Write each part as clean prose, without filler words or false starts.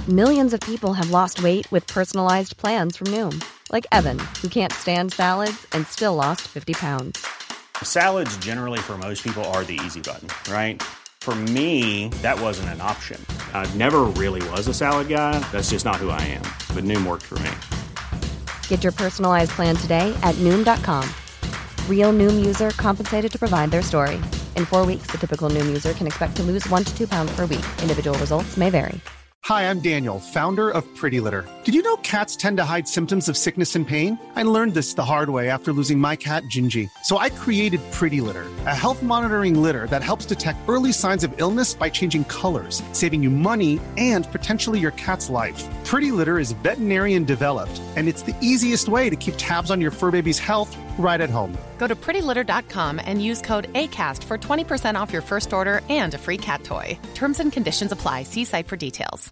Millions of people have lost weight with personalized plans from Noom. Like Evan, who can't stand salads and still lost 50 pounds. Salads generally for most people are the easy button, right? For me, that wasn't an option. I never really was a salad guy. That's just not who I am. But Noom worked for me. Get your personalized plan today at Noom.com. Real Noom user compensated to provide their story. In 4 weeks, the typical Noom user can expect to lose 1 to 2 pounds per week. Individual results may vary. Hi, I'm Daniel, founder of Pretty Litter. Did you know cats tend to hide symptoms of sickness and pain? I learned this the hard way after losing my cat, Gingy. So I created Pretty Litter, a health monitoring litter that helps detect early signs of illness by changing colors, saving you money and potentially your cat's life. Pretty Litter is veterinarian developed, and it's the easiest way to keep tabs on your fur baby's health right at home. Go to prettylitter.com and use code ACAST for 20% off your first order and a free cat toy. Terms and conditions apply. See site for details.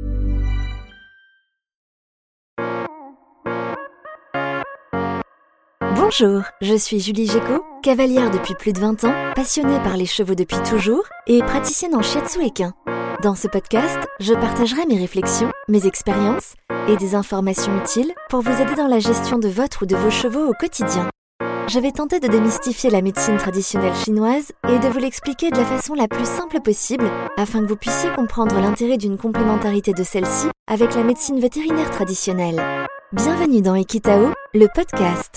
Bonjour, je suis Julie Géco, cavalière depuis plus de 20 ans, passionnée par les chevaux depuis toujours et praticienne en shiatsu équin. Dans ce podcast, je partagerai mes réflexions, mes expériences et des informations utiles pour vous aider dans la gestion de votre ou de vos chevaux au quotidien. Je vais tenter de démystifier la médecine traditionnelle chinoise et de vous l'expliquer de la façon la plus simple possible afin que vous puissiez comprendre l'intérêt d'une complémentarité de celle-ci avec la médecine vétérinaire traditionnelle. Bienvenue dans Equitao, le podcast.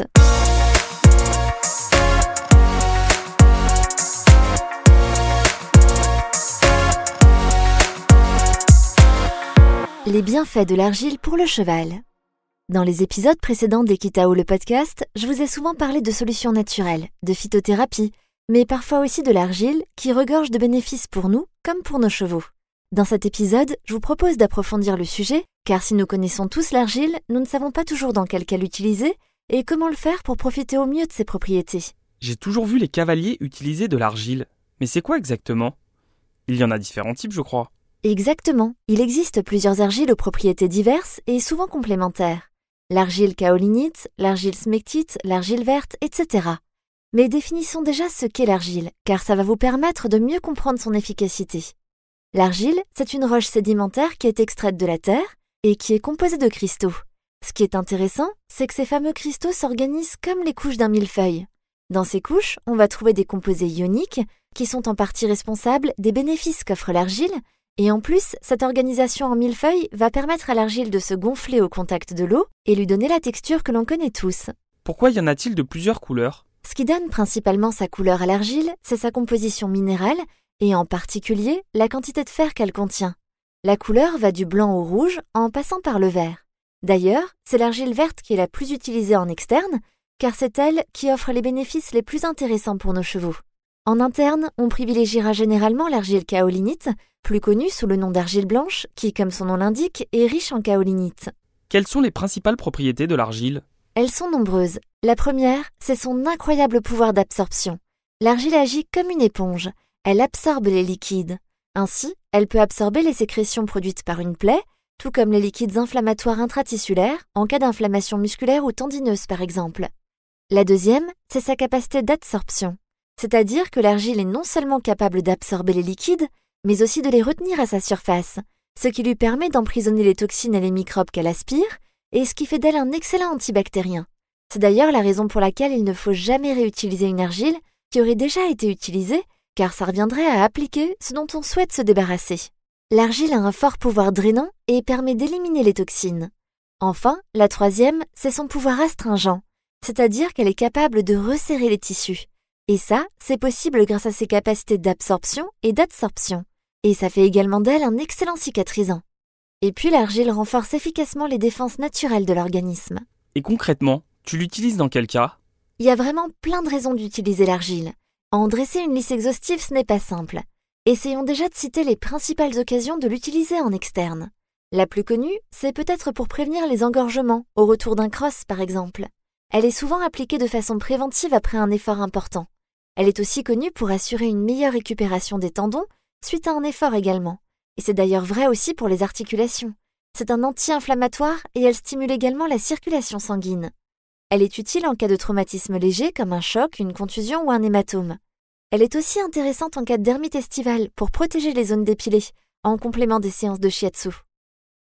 Les bienfaits de l'argile pour le cheval. Dans les épisodes précédents d'Equitao le podcast, je vous ai souvent parlé de solutions naturelles, de phytothérapie, mais parfois aussi de l'argile qui regorge de bénéfices pour nous comme pour nos chevaux. Dans cet épisode, je vous propose d'approfondir le sujet, car si nous connaissons tous l'argile, nous ne savons pas toujours dans quel cas l'utiliser et comment le faire pour profiter au mieux de ses propriétés. J'ai toujours vu les cavaliers utiliser de l'argile. Mais c'est quoi exactement ? Il y en a différents types, je crois. Exactement. Il existe plusieurs argiles aux propriétés diverses et souvent complémentaires. L'argile kaolinite, l'argile smectite, l'argile verte, etc. Mais définissons déjà ce qu'est l'argile, car ça va vous permettre de mieux comprendre son efficacité. L'argile, c'est une roche sédimentaire qui est extraite de la terre et qui est composée de cristaux. Ce qui est intéressant, c'est que ces fameux cristaux s'organisent comme les couches d'un millefeuille. Dans ces couches, on va trouver des composés ioniques qui sont en partie responsables des bénéfices qu'offre l'argile. Et en plus, cette organisation en millefeuille va permettre à l'argile de se gonfler au contact de l'eau et lui donner la texture que l'on connaît tous. Pourquoi y en a-t-il de plusieurs couleurs ? Ce qui donne principalement sa couleur à l'argile, c'est sa composition minérale et en particulier la quantité de fer qu'elle contient. La couleur va du blanc au rouge en passant par le vert. D'ailleurs, c'est l'argile verte qui est la plus utilisée en externe, car c'est elle qui offre les bénéfices les plus intéressants pour nos chevaux. En interne, on privilégiera généralement l'argile kaolinite, plus connue sous le nom d'argile blanche, qui, comme son nom l'indique, est riche en kaolinite. Quelles sont les principales propriétés de l'argile ? Elles sont nombreuses. La première, c'est son incroyable pouvoir d'absorption. L'argile agit comme une éponge. Elle absorbe les liquides. Ainsi, elle peut absorber les sécrétions produites par une plaie, tout comme les liquides inflammatoires intratissulaires, en cas d'inflammation musculaire ou tendineuse par exemple. La deuxième, c'est sa capacité d'adsorption. C'est-à-dire que l'argile est non seulement capable d'absorber les liquides, mais aussi de les retenir à sa surface, ce qui lui permet d'emprisonner les toxines et les microbes qu'elle aspire, et ce qui fait d'elle un excellent antibactérien. C'est d'ailleurs la raison pour laquelle il ne faut jamais réutiliser une argile qui aurait déjà été utilisée, car ça reviendrait à appliquer ce dont on souhaite se débarrasser. L'argile a un fort pouvoir drainant et permet d'éliminer les toxines. Enfin, la troisième, c'est son pouvoir astringent, c'est-à-dire qu'elle est capable de resserrer les tissus. Et ça, c'est possible grâce à ses capacités d'absorption et d'adsorption. Et ça fait également d'elle un excellent cicatrisant. Et puis l'argile renforce efficacement les défenses naturelles de l'organisme. Et concrètement, tu l'utilises dans quel cas ? Il y a vraiment plein de raisons d'utiliser l'argile. En dresser une liste exhaustive, ce n'est pas simple. Essayons déjà de citer les principales occasions de l'utiliser en externe. La plus connue, c'est peut-être pour prévenir les engorgements, au retour d'un cross par exemple. Elle est souvent appliquée de façon préventive après un effort important. Elle est aussi connue pour assurer une meilleure récupération des tendons suite à un effort également. Et c'est d'ailleurs vrai aussi pour les articulations. C'est un anti-inflammatoire et elle stimule également la circulation sanguine. Elle est utile en cas de traumatisme léger comme un choc, une contusion ou un hématome. Elle est aussi intéressante en cas de dermite estivale pour protéger les zones dépilées, en complément des séances de shiatsu.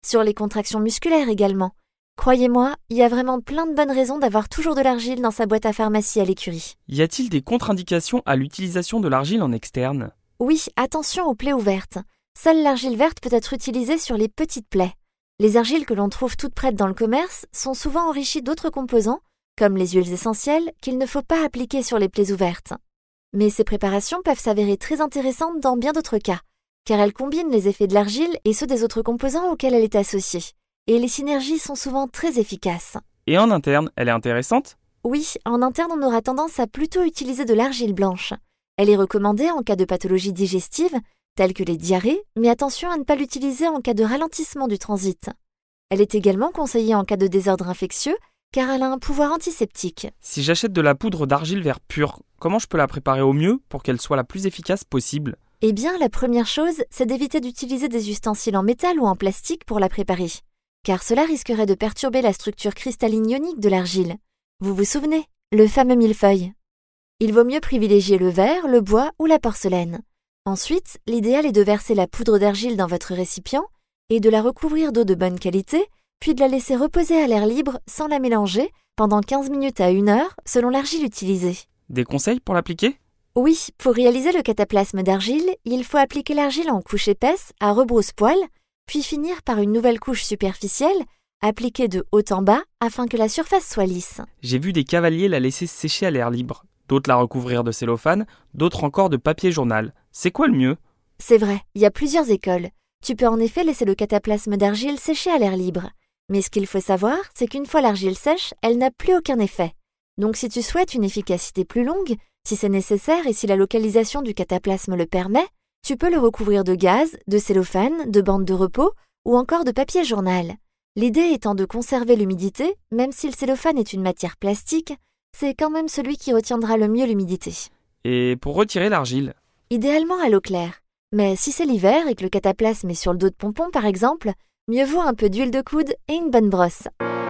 sur les contractions musculaires également. Croyez-moi, il y a vraiment plein de bonnes raisons d'avoir toujours de l'argile dans sa boîte à pharmacie à l'écurie. Y a-t-il des contre-indications à l'utilisation de l'argile en externe ? Oui, attention aux plaies ouvertes. Seule l'argile verte peut être utilisée sur les petites plaies. Les argiles que l'on trouve toutes prêtes dans le commerce sont souvent enrichies d'autres composants, comme les huiles essentielles, qu'il ne faut pas appliquer sur les plaies ouvertes. Mais ces préparations peuvent s'avérer très intéressantes dans bien d'autres cas, car elles combinent les effets de l'argile et ceux des autres composants auxquels elle est associée. Et les synergies sont souvent très efficaces. Et en interne, elle est intéressante ? Oui, en interne on aura tendance à plutôt utiliser de l'argile blanche. Elle est recommandée en cas de pathologie digestive, telles que les diarrhées, mais attention à ne pas l'utiliser en cas de ralentissement du transit. Elle est également conseillée en cas de désordre infectieux, car elle a un pouvoir antiseptique. Si j'achète de la poudre d'argile vert pure, comment je peux la préparer au mieux pour qu'elle soit la plus efficace possible ? Eh bien, la première chose, c'est d'éviter d'utiliser des ustensiles en métal ou en plastique pour la préparer, car cela risquerait de perturber la structure cristalline ionique de l'argile. Vous vous souvenez, le fameux millefeuille. Il vaut mieux privilégier le verre, le bois ou la porcelaine. Ensuite, l'idéal est de verser la poudre d'argile dans votre récipient et de la recouvrir d'eau de bonne qualité, puis de la laisser reposer à l'air libre sans la mélanger pendant 15 minutes à 1 heure selon l'argile utilisée. Des conseils pour l'appliquer ? Oui, pour réaliser le cataplasme d'argile, il faut appliquer l'argile en couche épaisse à rebrousse-poil, puis finir par une nouvelle couche superficielle, appliquée de haut en bas afin que la surface soit lisse. J'ai vu des cavaliers la laisser sécher à l'air libre, d'autres la recouvrir de cellophane, d'autres encore de papier journal. C'est quoi le mieux ? C'est vrai, il y a plusieurs écoles. Tu peux en effet laisser le cataplasme d'argile sécher à l'air libre. Mais ce qu'il faut savoir, c'est qu'une fois l'argile sèche, elle n'a plus aucun effet. Donc si tu souhaites une efficacité plus longue, si c'est nécessaire et si la localisation du cataplasme le permet, tu peux le recouvrir de gaz, de cellophane, de bande de repos ou encore de papier journal. L'idée étant de conserver l'humidité, même si le cellophane est une matière plastique, c'est quand même celui qui retiendra le mieux l'humidité. Et pour retirer l'argile ? Idéalement à l'eau claire. Mais si c'est l'hiver et que le cataplasme est sur le dos de pompon par exemple, mieux vaut un peu d'huile de coude et une bonne brosse.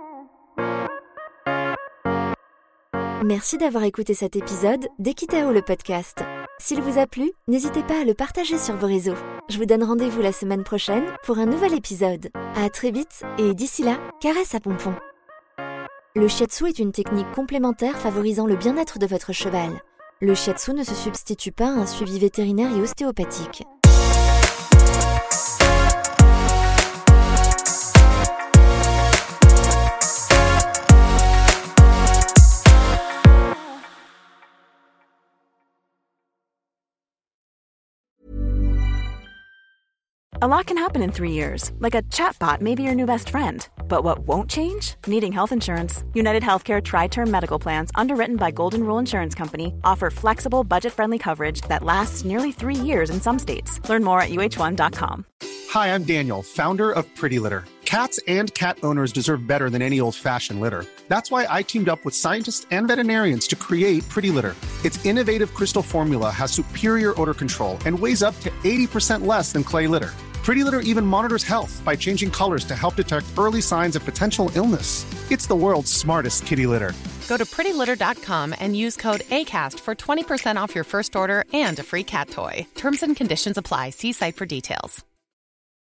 Merci d'avoir écouté cet épisode d'Equitao le podcast. S'il vous a plu, n'hésitez pas à le partager sur vos réseaux. Je vous donne rendez-vous la semaine prochaine pour un nouvel épisode. À très vite et d'ici là, caresse à pompon. Le shiatsu est une technique complémentaire favorisant le bien-être de votre cheval. Le shiatsu ne se substitue pas à un suivi vétérinaire et ostéopathique. A lot can happen in 3 years, like a chatbot may be your new best friend. But what won't change? Needing health insurance. United Healthcare Tri-Term Medical Plans, underwritten by Golden Rule Insurance Company, offer flexible, budget-friendly coverage that lasts nearly 3 years in some states. Learn more at uh1.com. Hi, I'm Daniel, founder of Pretty Litter. Cats and cat owners deserve better than any old-fashioned litter. That's why I teamed up with scientists and veterinarians to create Pretty Litter. Its innovative crystal formula has superior odor control and weighs up to 80% less than clay litter. Pretty Litter even monitors health by changing colors to help detect early signs of potential illness. It's the world's smartest kitty litter. Go to prettylitter.com and use code ACAST for 20% off your first order and a free cat toy. Terms and conditions apply. See site for details.